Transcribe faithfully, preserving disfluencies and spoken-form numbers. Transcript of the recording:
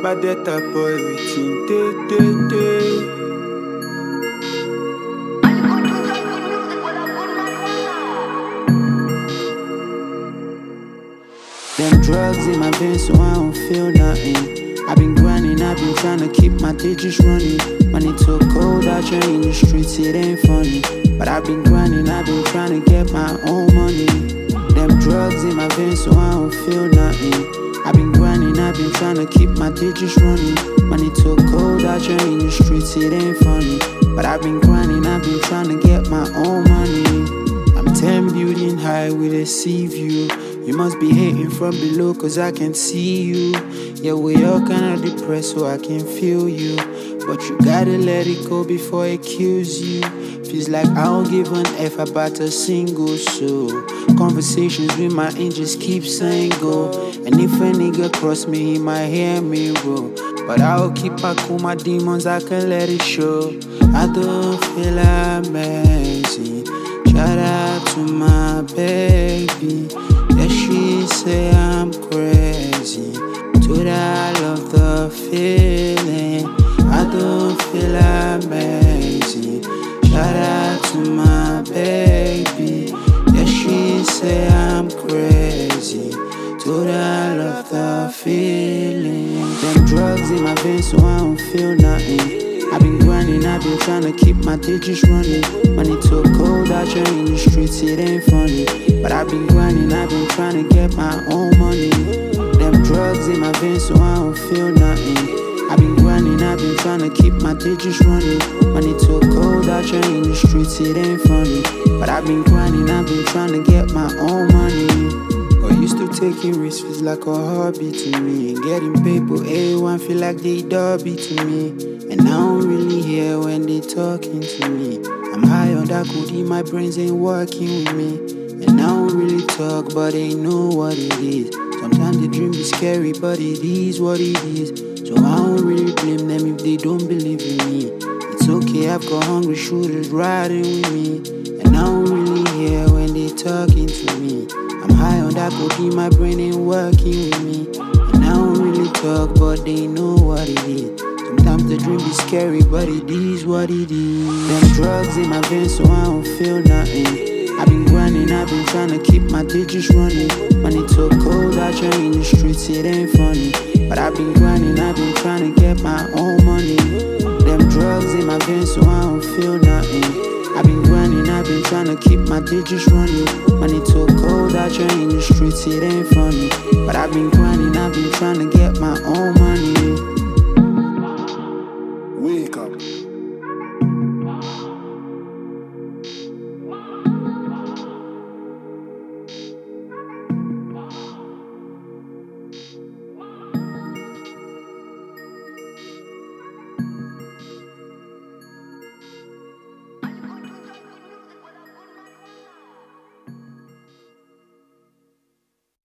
bad data boy everything day day day. Them drugs in my veins so I don't feel nothing. I've been grinding, I've been trying to keep my digits running. Money too cold out here in the streets, it ain't funny. But I've been grinding, I've been trying to get my own money. Them drugs in my veins so I don't feel nothing. I've been grinding, I've been trying to keep my digits running. Money too cold out here in the streets, it ain't funny. But I've been grinding, I've been trying to get my own money. I'm ten building high with a sea view. You must be hating from below cause I can see you. Yeah, we all kinda depressed so I can feel you. But you gotta let it go before it kills you. Feels like I don't give an F about a single soul. Conversations with my angels keep saying go. And if a nigga cross me, he might hear me roll. But I'll keep my cool, my demons, I can let it show. I don't feel amazing. Shout out to my baby. Yeah, she say I'm crazy. Dude, I love the feeling. I don't feel amazing. Shout out to my baby. Yeah, she say I'm crazy. Dude, I love the feeling. Them drugs in my veins so I don't feel nothing. I've been grinding, I've been trying to keep my digits running. Money too cold out here in the streets, it ain't funny. But I've been grinding, I've been trying to get my own money. Them drugs in my veins so I don't feel nothing. I've been grinding, I've been trying to keep my digits running. Money too cold out here in the streets, it ain't funny. But I've been grinding, I've been trying to get my own money. Got used to taking risks, feels like a hobby to me. And getting paper A one feel like they derby to me. And I don't really hear when they talking to me. I'm high on that codeine, my brains ain't working with me. And I don't really talk, but they know what it is. Sometimes the dream be scary, but it is what it is. So I don't really blame them if they don't believe in me. It's okay, I've got hungry shooters riding with me. And I don't really hear when they talking to me. I'm high on that codeine, my brain ain't working with me. And I don't really talk, but they know what it is. Sometimes the dream be scary, but it is what it is. Them drugs in my veins so I don't feel nothing. I've been grinding, I've been trying to keep my digits running. Money too cold out here in the streets, it ain't funny. But I've been grinding, I've been trying to get my own money. Them drugs in my veins so I don't feel nothing. I've been grinding, I've been trying to keep my digits running. Money too cold out here in the streets, it ain't funny. But I've been grinding, I've been trying to get my own money.